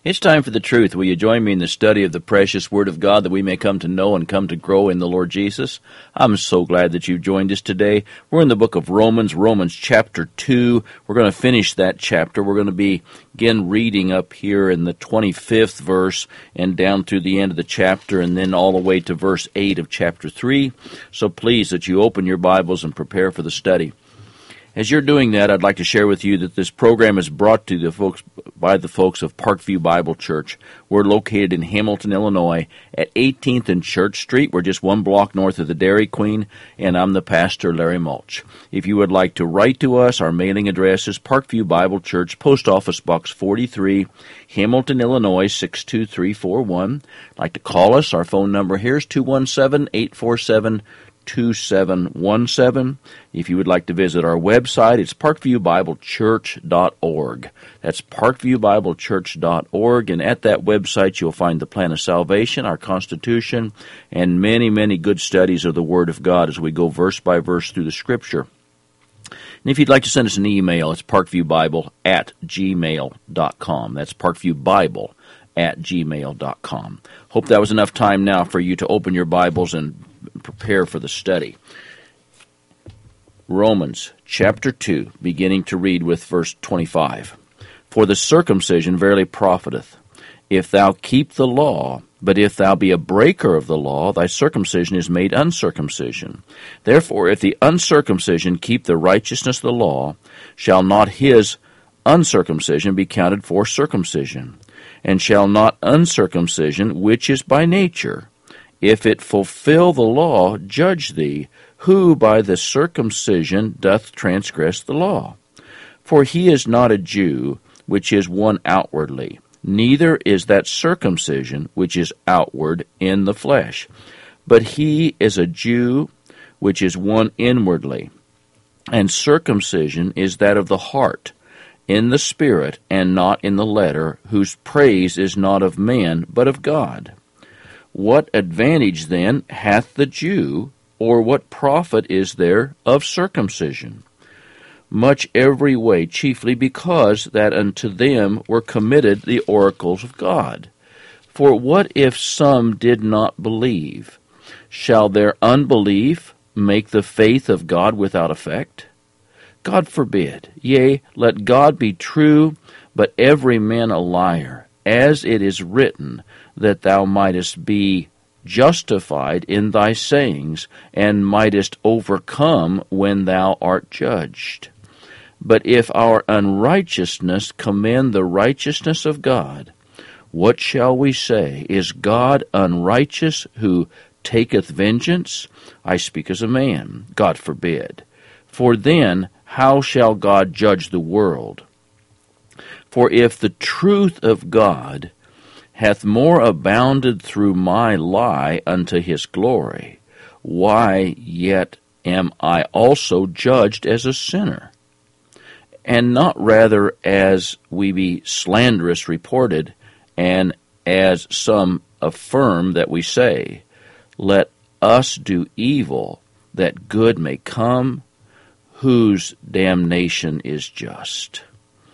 It's time for the truth. Will you join me in the study of the precious Word of God that we may come to know and come to grow in the Lord Jesus? I'm so glad that you've joined us today. We're in the book of Romans, Romans chapter 2. We're going to finish that chapter. We're going to begin reading up here in the 25th verse and down through the end of the chapter and then all the way to verse 8 of chapter 3. So please that you open your Bibles and prepare for the study. As you're doing that, I'd like to share with you that this program is brought to the folks by the folks of Parkview Bible Church. We're located in Hamilton, Illinois, at 18th and Church Street. We're just one block north of the Dairy Queen, and I'm the pastor, Larry Mulch. If you would like to write to us, our mailing address is Parkview Bible Church, Post Office Box 43, Hamilton, Illinois, 62341. Like to call us, our phone number here is 217-847-2717. If you would like to visit our website, it's parkviewbiblechurch.org. That's parkviewbiblechurch.org, and at that website you'll find the plan of salvation, our Constitution, and many, many good studies of the Word of God as we go verse by verse through the Scripture. And if you'd like to send us an email, it's parkviewbible@gmail.com. That's parkviewbible@gmail.com. Hope that was enough time now for you to open your Bibles and prepare for the study. Romans chapter 2, beginning to read with verse 25. For the circumcision verily profiteth, if thou keep the law, but if thou be a breaker of the law, thy circumcision is made uncircumcision. Therefore, if the uncircumcision keep the righteousness of the law, shall not his uncircumcision be counted for circumcision? And shall not uncircumcision, which is by nature, if it fulfill the law, judge thee, who by the circumcision doth transgress the law? For he is not a Jew, which is one outwardly, neither is that circumcision which is outward in the flesh. But he is a Jew, which is one inwardly. And circumcision is that of the heart, in the spirit, and not in the letter, whose praise is not of man, but of God. What advantage then hath the Jew, or what profit is there of circumcision? Much every way, chiefly because that unto them were committed the oracles of God. For what if some did not believe? Shall their unbelief make the faith of God without effect? God forbid. Yea, let God be true, but every man a liar, as it is written, that thou mightest be justified in thy sayings, and mightest overcome when thou art judged. But if our unrighteousness commend the righteousness of God, what shall we say? Is God unrighteous who taketh vengeance? I speak as a man. God forbid. For then how shall God judge the world? For if the truth of God hath more abounded through my lie unto his glory, why yet am I also judged as a sinner? And not rather as we be slanderous reported, and as some affirm that we say, let us do evil, that good may come, whose damnation is just.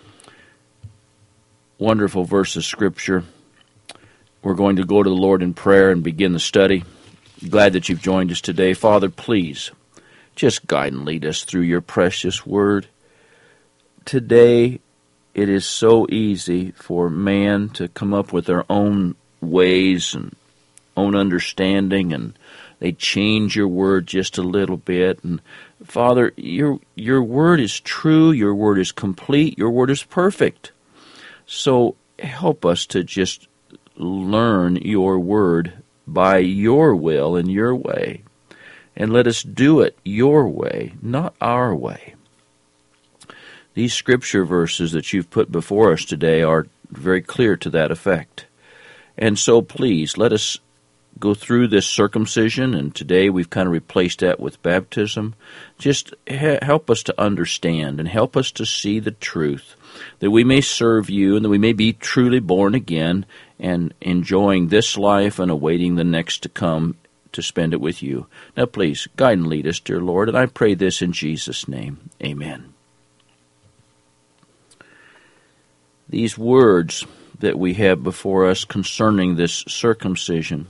Wonderful verse of Scripture. We're going to go to the Lord in prayer and begin the study. Glad that you've joined us today. Father, please just guide and lead us through your precious word. Today, it is so easy for man to come up with their own ways and own understanding, and they change your word just a little bit. And Father, your word is true, your word is complete, your word is perfect. So help us to just learn your word by your will and your way. And let us do it your way, not our way. These scripture verses that you've put before us today are very clear to that effect. And so please, let us go through this circumcision, and today we've kind of replaced that with baptism. Just help us to understand and help us to see the truth, that we may serve you and that we may be truly born again and enjoying this life and awaiting the next to come to spend it with you. Now please, guide and lead us, dear Lord, and I pray this in Jesus' name. Amen. These words that we have before us concerning this circumcision.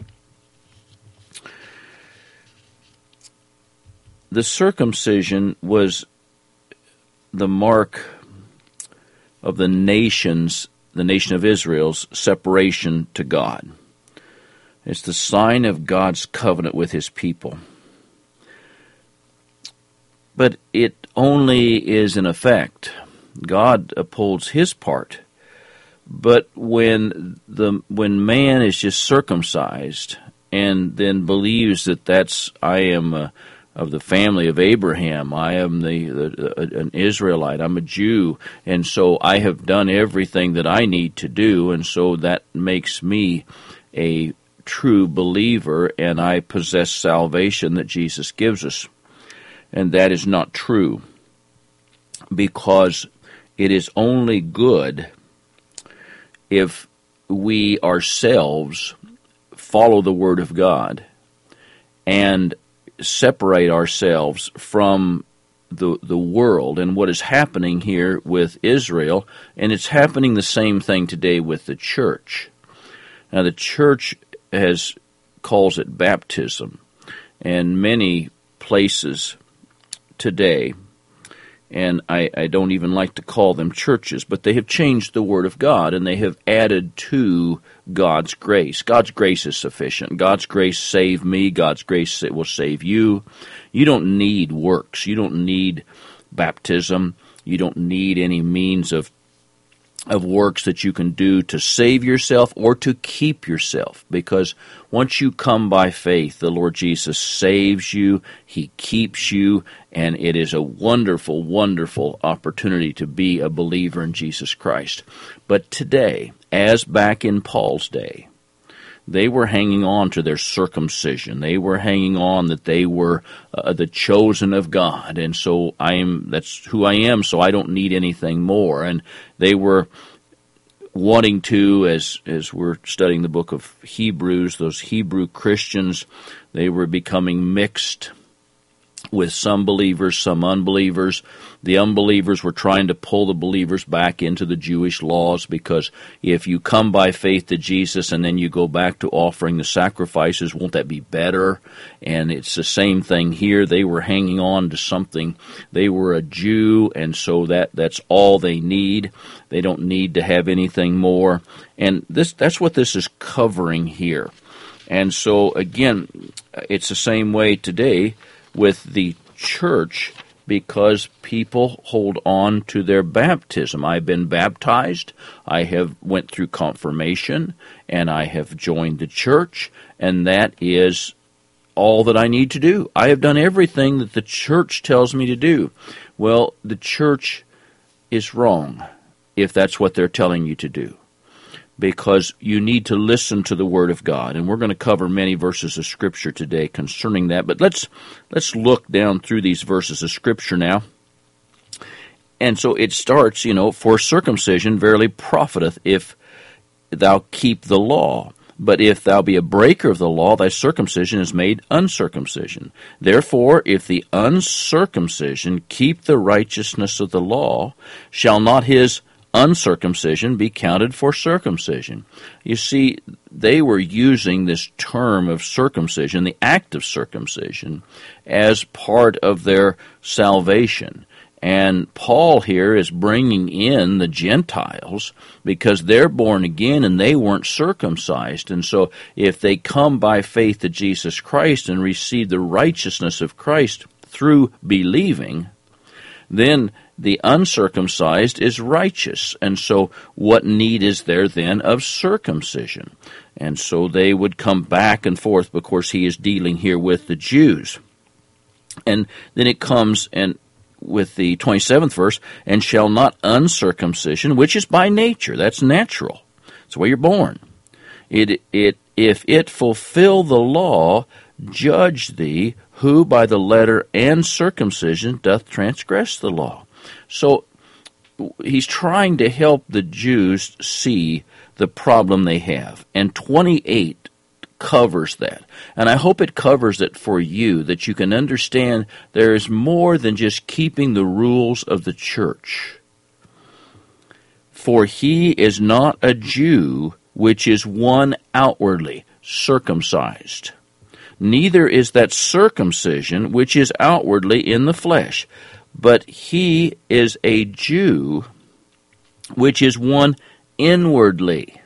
The circumcision was the mark of the nation of Israel's separation to God. It's the sign of God's covenant with his people. But it only is in effect. God upholds his part. But when man is just circumcised and then believes that I am of the family of Abraham, I am an Israelite, I'm a Jew, and so I have done everything that I need to do, and so that makes me a true believer, and I possess salvation that Jesus gives us. And that is not true, because it is only good if we ourselves follow the Word of God and separate ourselves from the world and what is happening here with Israel, and it's happening the same thing today with the church. Now, the church calls it baptism, and many places today, and I don't even like to call them churches, but they have changed the Word of God, and they have added to God's grace. God's grace is sufficient. God's grace saved me. God's grace will save you. You don't need works. You don't need baptism. You don't need any means of works that you can do to save yourself or to keep yourself, because once you come by faith, the Lord Jesus saves you, he keeps you, and it is a wonderful, wonderful opportunity to be a believer in Jesus Christ. But today, as back in Paul's day, they were hanging on to their circumcision. They were hanging on that they were the chosen of God, and so that's who I am, so I don't need anything more. And they were wanting to, as we're studying the book of Hebrews, those Hebrew Christians, they were becoming mixed with some believers, some unbelievers. The unbelievers were trying to pull the believers back into the Jewish laws, because if you come by faith to Jesus and then you go back to offering the sacrifices, won't that be better? And it's the same thing here. They were hanging on to something. They were a Jew, and so that's all they need. They don't need to have anything more. And that's what this is covering here. And so, again, it's the same way today with the church, because people hold on to their baptism. I've been baptized, I have went through confirmation, and I have joined the church, and that is all that I need to do. I have done everything that the church tells me to do. Well, the church is wrong if that's what they're telling you to do, because you need to listen to the Word of God. And we're going to cover many verses of Scripture today concerning that. But let's look down through these verses of Scripture now. And so it starts, for circumcision verily profiteth if thou keep the law. But if thou be a breaker of the law, thy circumcision is made uncircumcision. Therefore, if the uncircumcision keep the righteousness of the law, shall not his uncircumcision be counted for circumcision? You see, they were using this term of circumcision, the act of circumcision, as part of their salvation. And Paul here is bringing in the Gentiles because they're born again and they weren't circumcised. And so if they come by faith to Jesus Christ and receive the righteousness of Christ through believing, then the uncircumcised is righteous. And so what need is there then of circumcision? And so they would come back and forth, because he is dealing here with the Jews. And then it comes and with the 27th verse, and shall not uncircumcision, which is by nature, that's natural, it's the way you're born, if it fulfill the law, judge thee, who by the letter and circumcision doth transgress the law. So he's trying to help the Jews see the problem they have. And 28 covers that. And I hope it covers it for you, that you can understand there is more than just keeping the rules of the church. For he is not a Jew, which is one outwardly circumcised. Neither is that circumcision which is outwardly in the flesh, but he is a Jew, which is one inwardly,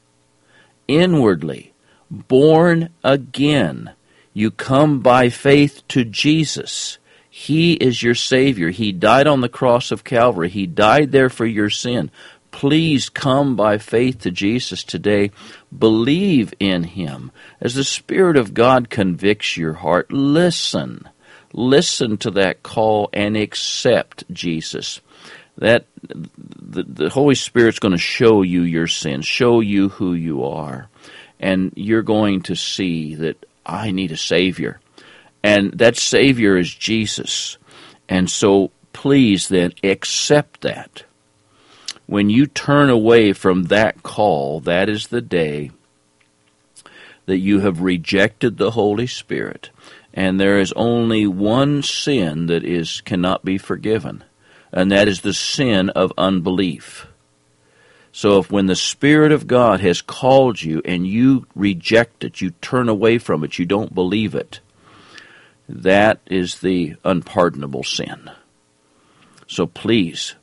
born again. You come by faith to Jesus. He is your Savior. He died on the cross of Calvary. He died there for your sin. Please come by faith to Jesus today. Believe in Him. As the Spirit of God convicts your heart, listen. Listen to that call and accept Jesus. That the Holy Spirit's going to show you your sins, show you who you are. And you're going to see that I need a Savior. And that Savior is Jesus. And so please then accept that. When you turn away from that call, that is the day that you have rejected the Holy Spirit. And there is only one sin that cannot be forgiven, and that is the sin of unbelief. So if when the Spirit of God has called you and you reject it, you turn away from it, you don't believe it, that is the unpardonable sin. So please,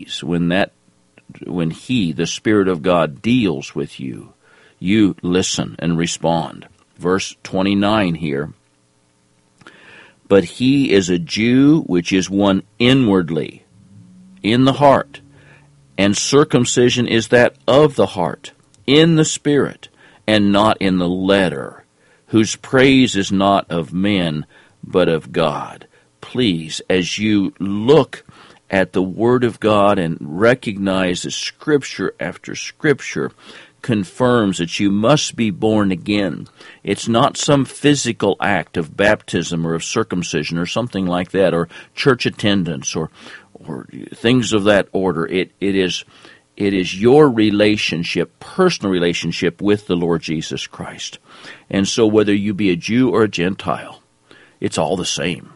when He, the Spirit of God, deals with you, you listen and respond. Verse 29 here. But he is a Jew which is one inwardly, in the heart, and circumcision is that of the heart, in the Spirit, and not in the letter, whose praise is not of men, but of God. Please, as you look at the Word of God and recognize that Scripture after Scripture confirms that you must be born again. It's not some physical act of baptism or of circumcision or something like that, or church attendance or things of that order. It is your relationship, personal relationship with the Lord Jesus Christ. And so whether you be a Jew or a Gentile, it's all the same.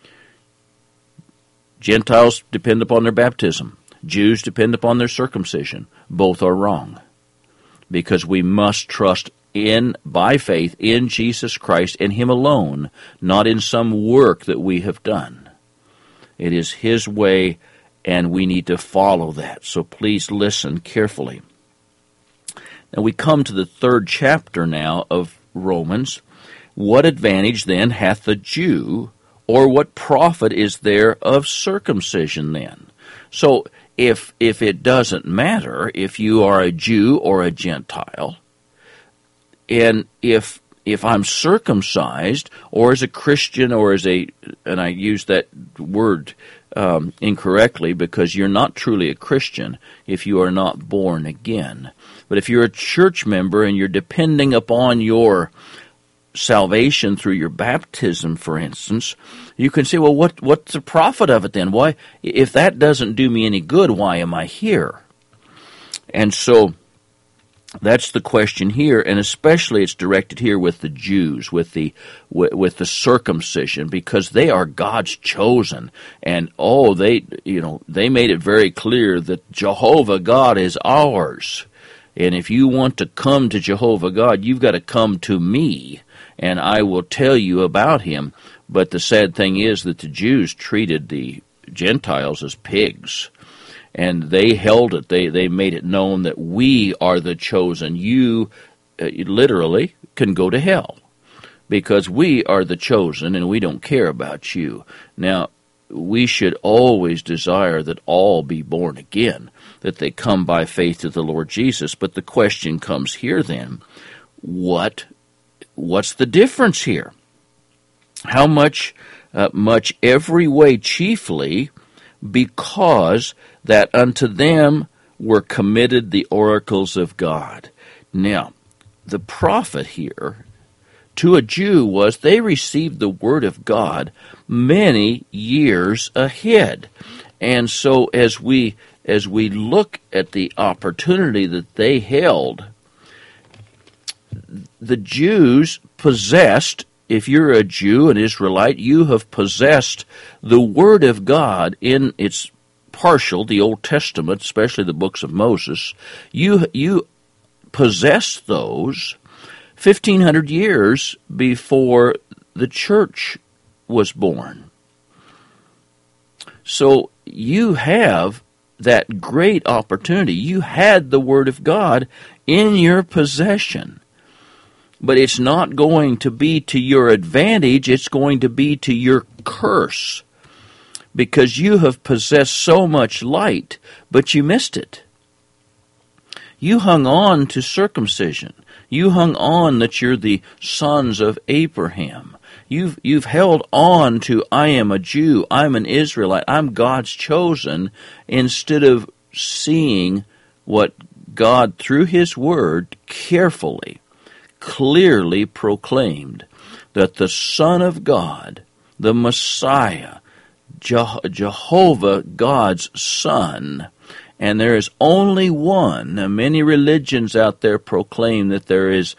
Gentiles depend upon their baptism. Jews depend upon their circumcision. Both are wrong. Because we must trust by faith in Jesus Christ and Him alone, not in some work that we have done. It is His way, and we need to follow that. So please listen carefully. Now we come to the 3rd chapter now of Romans. What advantage then hath the Jew, or what profit is there of circumcision then? So if it doesn't matter if you are a Jew or a Gentile, and if I'm circumcised, or as a Christian, or and I use that word incorrectly because you're not truly a Christian if you are not born again. But if you're a church member and you're depending upon your salvation through your baptism, for instance, you can say, well, what's the profit of it then? Why, if that doesn't do me any good, why am I here? And so that's the question here, and especially it's directed here with the Jews, with the circumcision, because they are God's chosen, and they made it very clear that Jehovah God is ours. And if you want to come to Jehovah God, you've got to come to me, and I will tell you about Him. But the sad thing is that the Jews treated the Gentiles as pigs, and they held it. They made it known that we are the chosen. You literally can go to hell because we are the chosen, and we don't care about you. Now, we should always desire that all be born again, that they come by faith to the Lord Jesus. But the question comes here then, what's the difference here? How much? Much every way, chiefly because that unto them were committed the oracles of God. Now, the profit here to a Jew was they received the Word of God many years ahead. And so as we look at the opportunity that they held, the Jews possessed, if you're a Jew, an Israelite, you have possessed the Word of God in its partial, the Old Testament, especially the books of Moses, you possess those 1,500 years before the church was born. So you have that great opportunity. You had the Word of God in your possession. But it's not going to be to your advantage, it's going to be to your curse. Because you have possessed so much light, but you missed it. You hung on to circumcision. You hung on that you're the sons of Abraham. You've held on to, I am a Jew, I'm an Israelite, I'm God's chosen, instead of seeing what God, through His Word, carefully, clearly proclaimed, that the Son of God, the Messiah, Jehovah, God's Son, and there is only one. Now, many religions out there proclaim that there is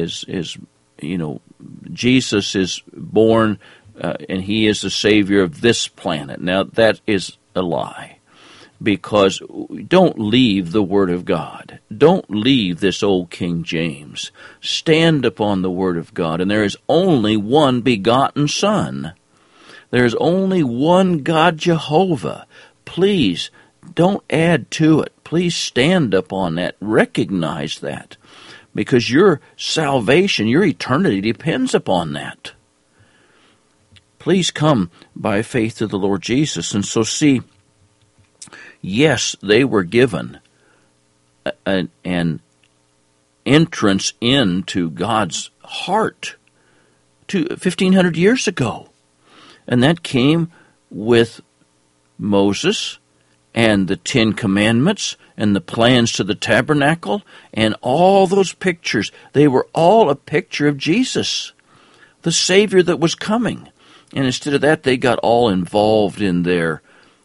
Jesus is born and He is the Savior of this planet. Now, that is a lie, because don't leave the Word of God. Don't leave this old King James. Stand upon the Word of God, and there is only one begotten Son. There is only one God, Jehovah. Please, don't add to it. Please stand upon that. Recognize that. Because your salvation, your eternity depends upon that. Please come by faith to the Lord Jesus. And so see, yes, they were given an entrance into God's heart 1,500 years ago. And that came with Moses and the Ten Commandments and the plans to the tabernacle and all those pictures. They were all a picture of Jesus, the Savior that was coming. And instead of that, they got all involved in their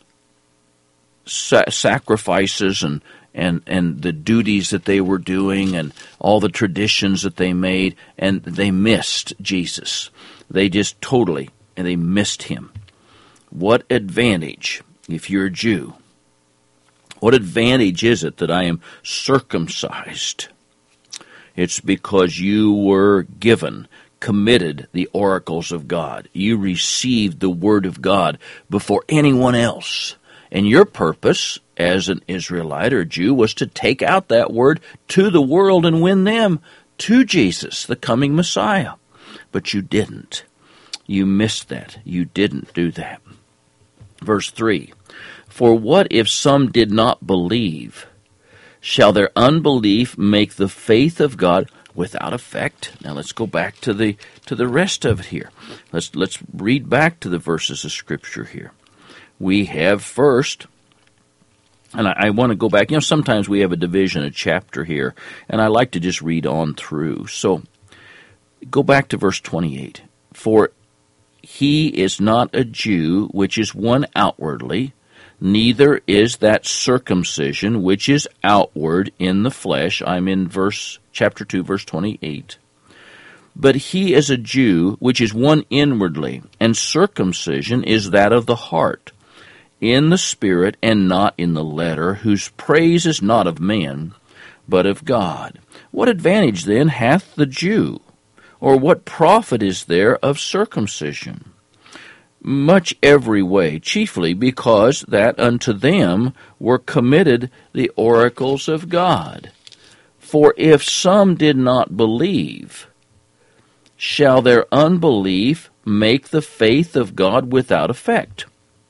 sacrifices and the duties that they were doing and all the traditions that they made, and they missed Jesus. They just totally, and they missed Him. What advantage, if you're a Jew, what advantage is it that I am circumcised? It's because you were given, committed the oracles of God. You received the Word of God before anyone else. And your purpose as an Israelite or Jew was to take out that Word to the world and win them to Jesus, the coming Messiah. But you didn't. You missed that. You didn't do that. Verse 3, for what if some did not believe? Shall their unbelief make the faith of God without effect? Now let's go back to the rest of it here. Let's read back to the verses of Scripture here. We have first, and I want to go back. Sometimes we have a division, a chapter here, and I like to just read on through. So go back to verse 28. For he is not a Jew, which is one outwardly, neither is that circumcision, which is outward in the flesh. I'm in chapter 2, verse 28. But he is a Jew, which is one inwardly, and circumcision is that of the heart, in the spirit and not in the letter, whose praise is not of man, but of God. What advantage then hath the Jew? Or what profit is there of circumcision? Much every way, chiefly because that unto them were committed the oracles of God. For if some did not believe, shall their unbelief make the faith of God without effect?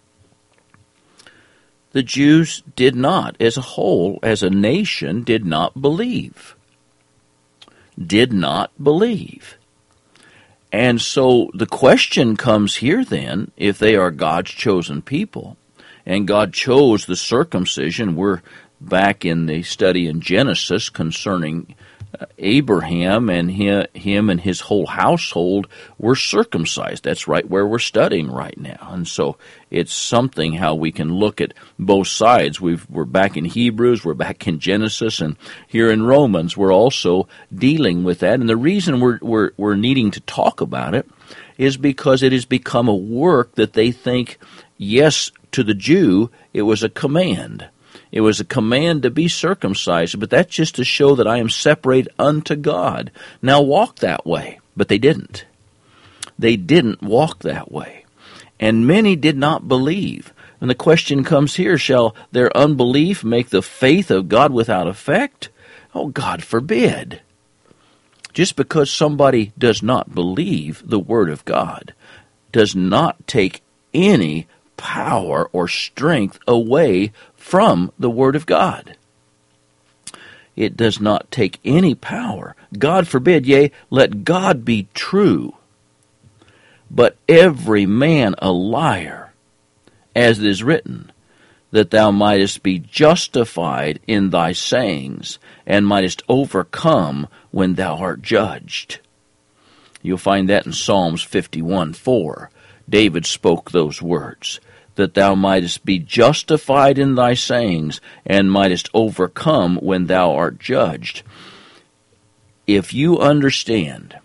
The Jews did not, as a whole, as a nation, did not believe. Did not believe. And so the question comes here then, if they are God's chosen people, and God chose the circumcision, we're back in the study in Genesis concerning Abraham, and him and his whole household were circumcised. That's right where we're studying right now. And so it's something how we can look at both sides. We're back in Hebrews, we're back in Genesis, and here in Romans we're also dealing with that. And the reason we're needing to talk about it is because it has become a work that they think, yes, to the Jew, it was a command. It was a command to be circumcised, but that's just to show that I am separate unto God. Now walk that way. But they didn't. They didn't walk that way. And many did not believe. And the question comes here, shall their unbelief make the faith of God without effect? Oh, God forbid. Just because somebody does not believe the Word of God does not take any power or strength away from the Word of God. It does not take any power. God forbid, yea, let God be true, but every man a liar, as it is written, that thou mightest be justified in thy sayings, and mightest overcome when thou art judged. You'll find that in Psalms 51:4. David spoke those words, that thou mightest be justified in thy sayings, and mightest overcome when thou art judged. If you'll understand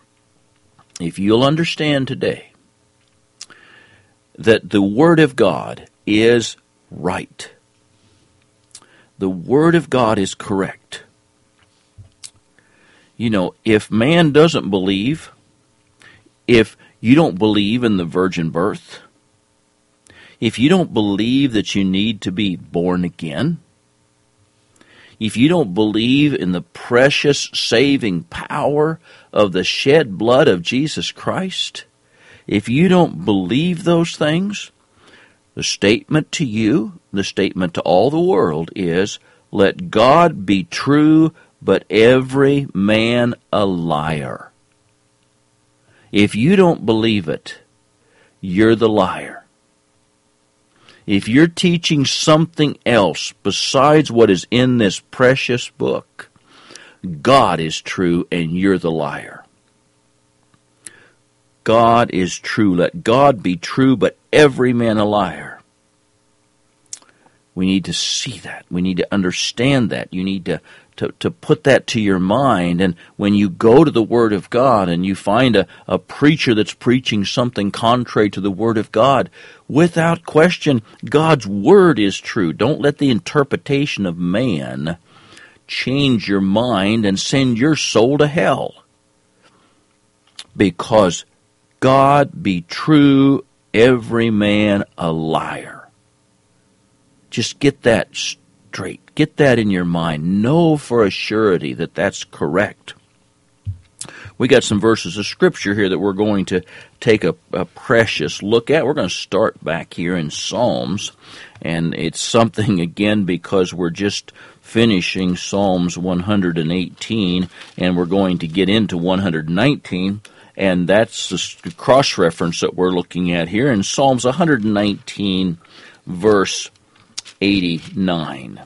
today that the Word of God is right, the Word of God is correct. You know, if man doesn't believe, if you don't believe in the virgin birth, if you don't believe that you need to be born again, if you don't believe in the precious saving power of the shed blood of Jesus Christ, if you don't believe those things, the statement to you, the statement to all the world is, let God be true, but every man a liar. If you don't believe it, you're the liar. If you're teaching something else besides what is in this precious book, God is true and you're the liar. God is true. Let God be true, but every man a liar. We need to see that. We need to understand that. You need to put that to your mind. And when you go to the Word of God and you find a preacher that's preaching something contrary to the Word of God, without question, God's Word is true. Don't let the interpretation of man change your mind and send your soul to hell. Because God be true, every man a liar. Just get that straight. Get that in your mind. Know for a surety that that's correct. We got some verses of Scripture here that we're going to take a precious look at. We're going to start back here in Psalms, and it's something, again, because we're just finishing Psalms 118, and we're going to get into 119, and that's the cross-reference that we're looking at here in Psalms 119, verse 89.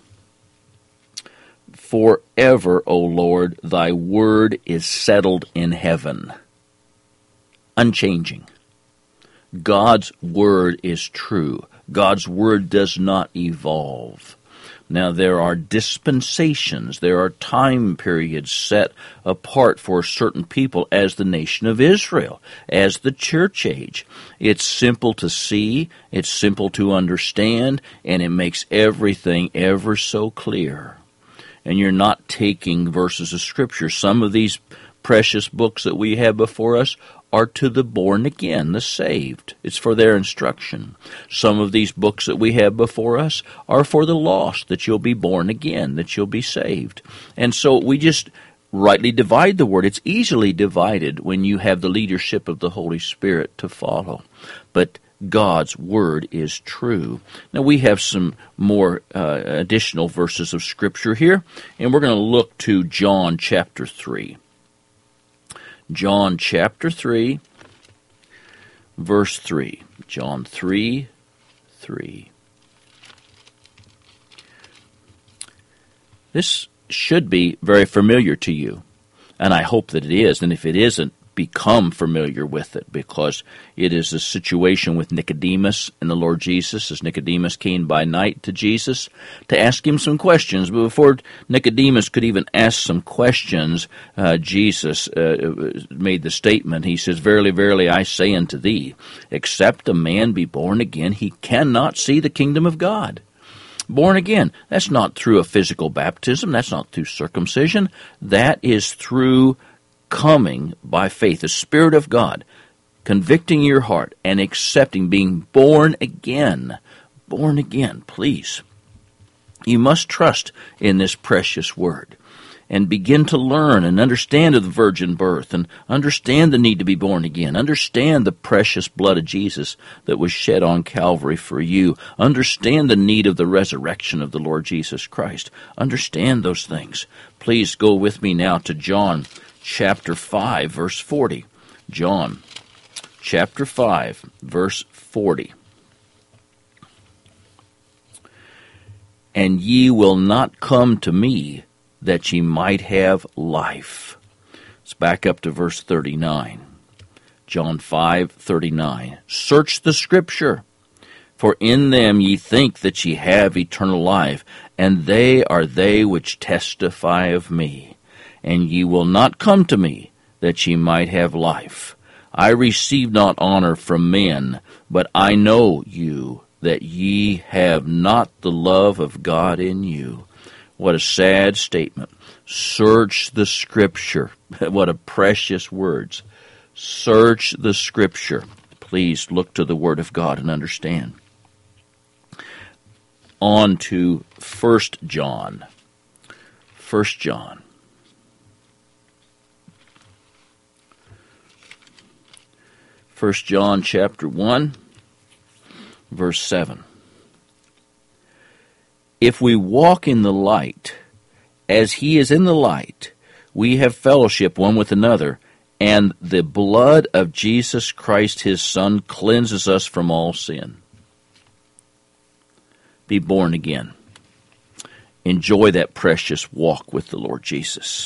Forever, O Lord, thy word is settled in heaven. Unchanging. God's word is true. God's word does not evolve. Now, there are dispensations, there are time periods set apart for certain people as the nation of Israel, as the church age. It's simple to see, it's simple to understand, and it makes everything ever so clear. And you're not taking verses of Scripture. Some of these precious books that we have before us are to the born again, the saved. It's for their instruction. Some of these books that we have before us are for the lost, that you'll be born again, that you'll be saved. And so we just rightly divide the word. It's easily divided when you have the leadership of the Holy Spirit to follow. But God's word is true. Now we have some more additional verses of Scripture here, and we're going to look to John chapter 3. John chapter 3, verse 3. John 3:3. This should be very familiar to you, and I hope that it is, and if it isn't, become familiar with it, because it is a situation with Nicodemus and the Lord Jesus, as Nicodemus came by night to Jesus to ask him some questions. But before Nicodemus could even ask some questions, Jesus made the statement. He says, "Verily, verily, I say unto thee, except a man be born again, he cannot see the kingdom of God." Born again, that's not through a physical baptism, that's not through circumcision, that is through coming by faith, the Spirit of God convicting your heart and accepting, being born again. Born again, please. You must trust in this precious word and begin to learn and understand of the virgin birth and understand the need to be born again. Understand the precious blood of Jesus that was shed on Calvary for you. Understand the need of the resurrection of the Lord Jesus Christ. Understand those things. Please go with me now to John chapter 5, verse 40. John chapter 5, verse 40. "And ye will not come to me, that ye might have life." Let's back up to verse 39. John 5:39. "Search the Scripture, for in them ye think that ye have eternal life, and they are they which testify of me. And ye will not come to me, that ye might have life. I receive not honor from men, but I know you, that ye have not the love of God in you." What a sad statement. Search the Scripture. What a precious words. Search the Scripture. Please look to the Word of God and understand. On to 1 John. 1 John. 1 John chapter 1, verse 7. "If we walk in the light, as he is in the light, we have fellowship one with another, and the blood of Jesus Christ his Son cleanses us from all sin." Be born again. Enjoy that precious walk with the Lord Jesus.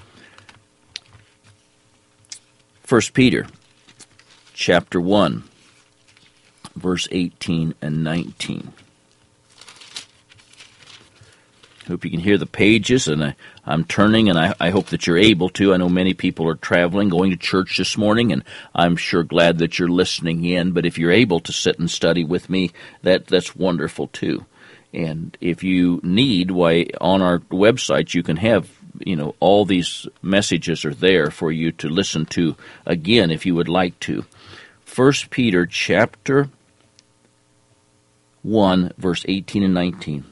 1 Peter chapter 1, verse 18 and 19. Hope you can hear the pages, and I'm turning, and I hope that you're able to. I know many people are traveling, going to church this morning, and I'm sure glad that you're listening in. But if you're able to sit and study with me, that's wonderful too. And if you need, why, on our website you can have, all these messages are there for you to listen to again if you would like to. 1 Peter chapter 1, verse 18 and 19.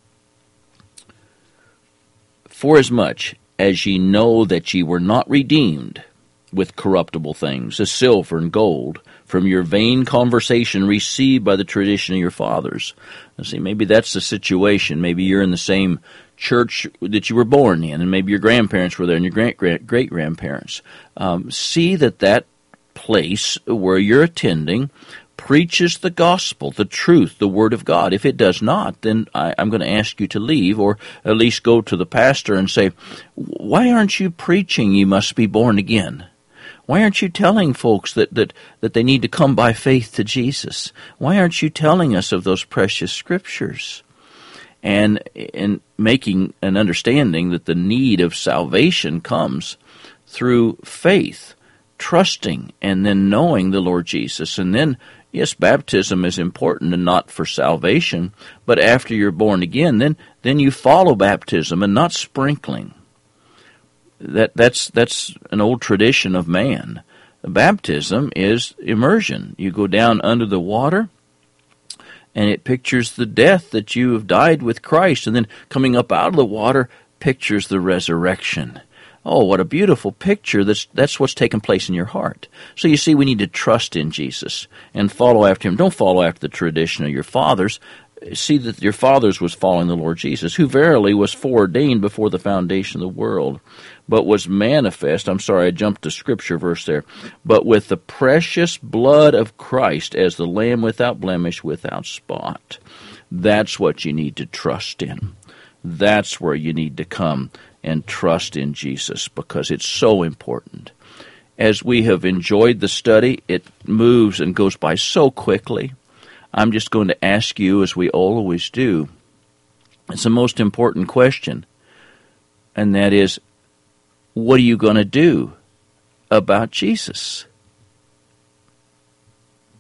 "Forasmuch as ye know that ye were not redeemed with corruptible things, as silver and gold, from your vain conversation received by the tradition of your fathers." And see, maybe that's the situation. Maybe you're in the same church that you were born in, and maybe your grandparents were there and your great-grandparents. See that place where you're attending preaches the gospel, the truth, the Word of God. If it does not, then I'm going to ask you to leave, or at least go to the pastor and say, "Why aren't you preaching you must be born again? Why aren't you telling folks that they need to come by faith to Jesus? Why aren't you telling us of those precious Scriptures?" And making an understanding that the need of salvation comes through faith, trusting, and then knowing the Lord Jesus. And then, yes, baptism is important, and not for salvation, but after you're born again, then you follow baptism and not sprinkling. That's an old tradition of man. Baptism is immersion. You go down under the water, and it pictures the death that you have died with Christ, and then coming up out of the water pictures the resurrection. Oh, what a beautiful picture. That's what's taken place in your heart. So you see, we need to trust in Jesus and follow after him. Don't follow after the tradition of your fathers. See that your fathers was following the Lord Jesus, who verily was foreordained before the foundation of the world, but was manifest, I'm sorry, I jumped to scripture verse there, but with the precious blood of Christ as the Lamb without blemish, without spot. That's what you need to trust in. That's where you need to come and trust in Jesus, because it's so important. as we have enjoyed the study, it moves and goes by so quickly. I'm just going to ask you, as we always do, it's the most important question, and that is, what are you going to do about Jesus?